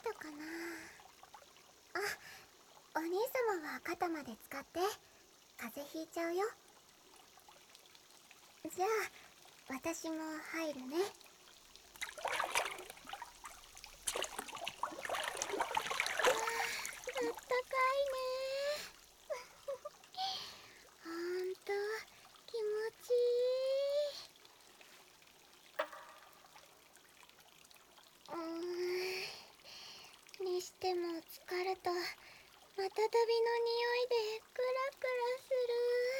たかな。あ、お兄様は肩まで使って。風邪ひいちゃうよ。じゃあ私も入るね。あったかいね。ほんと気持ちいい。にしても疲れた。また旅の匂いでクラクラする。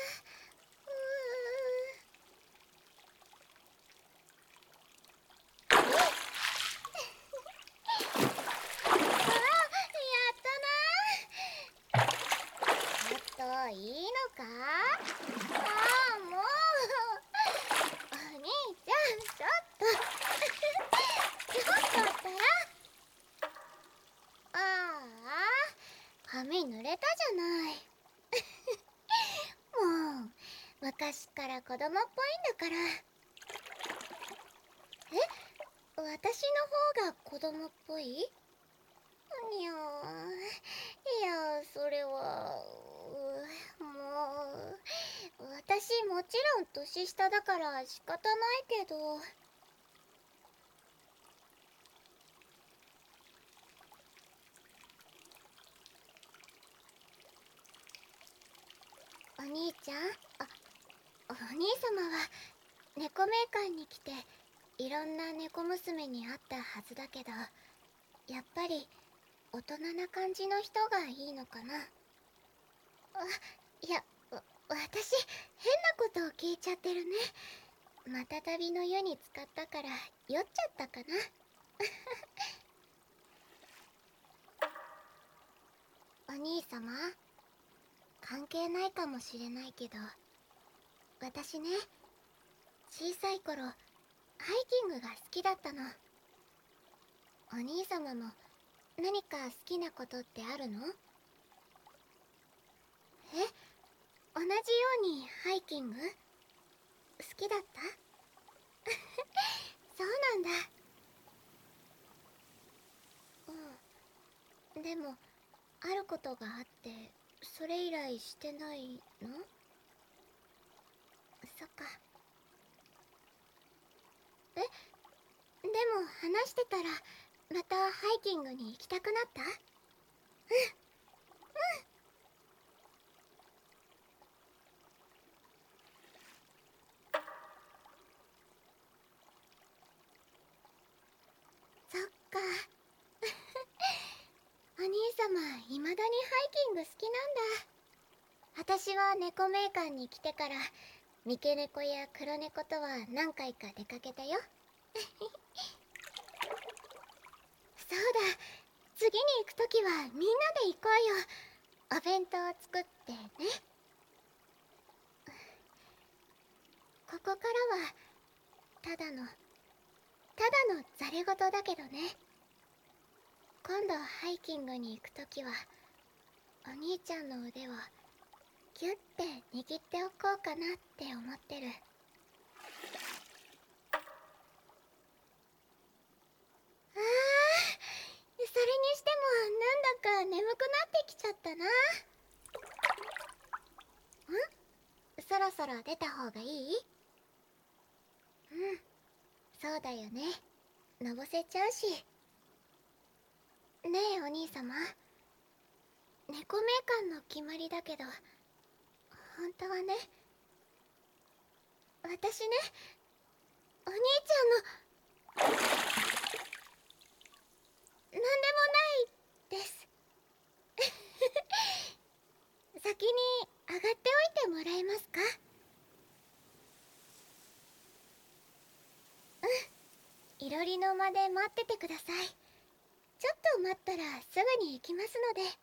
いいのか？もうお兄ちゃん、ちょっとったら。髪濡れたじゃない。もう昔から子供っぽいんだから。私の方が子供っぽい？にゃー。いや、それはもう私もちろん年下だから仕方ないけど。お兄ちゃん、お兄様は猫メーカーに来ていろんな猫娘に会ったはずだけど、やっぱり大人な感じの人がいいのかな。いや、私変なことを聞いちゃってるね。また旅の湯に浸かったから酔っちゃったかな。お兄様、関係ないかもしれないけど、私ね、小さい頃ハイキングが好きだったの。お兄様も何か好きなことってあるの？同じようにハイキング好きだった？そうなんだ。でもあることがあってそれ以来してないの？そっか。でも話してたらまたハイキングに行きたくなった？そっか。お兄様、未だにハイキング好きなんだ。私は猫メーカーに来てから三毛猫や黒猫とは何回か出かけたよ。そうだ、次に行くときはみんなで行こうよ。お弁当を作ってね。ここからはただのざれ言だけどね。今度ハイキングに行くときはお兄ちゃんの腕をギュッて握っておこうかなって思ってる。それにしてもなんだか眠くなってきちゃったな。そろそろ出た方がいい？そうだよね。のぼせちゃうし。ねえお兄様、猫メーカーの決まりだけど本当はね、私ね、お兄ちゃんのなんでもないです。先に上がっておいてもらえますか？いろりの間で待っててください。ちょっと待ったらすぐに行きますので。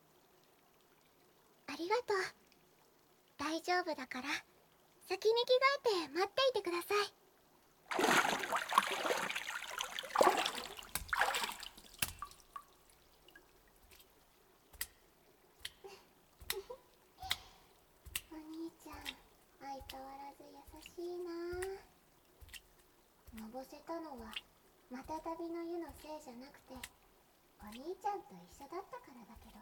ありがとう。大丈夫だから先に着替えて待っていてください。お兄ちゃん、相変わらず優しいな。のぼせたのはまた旅の湯のせいじゃなくてお兄と一緒だったからだけど。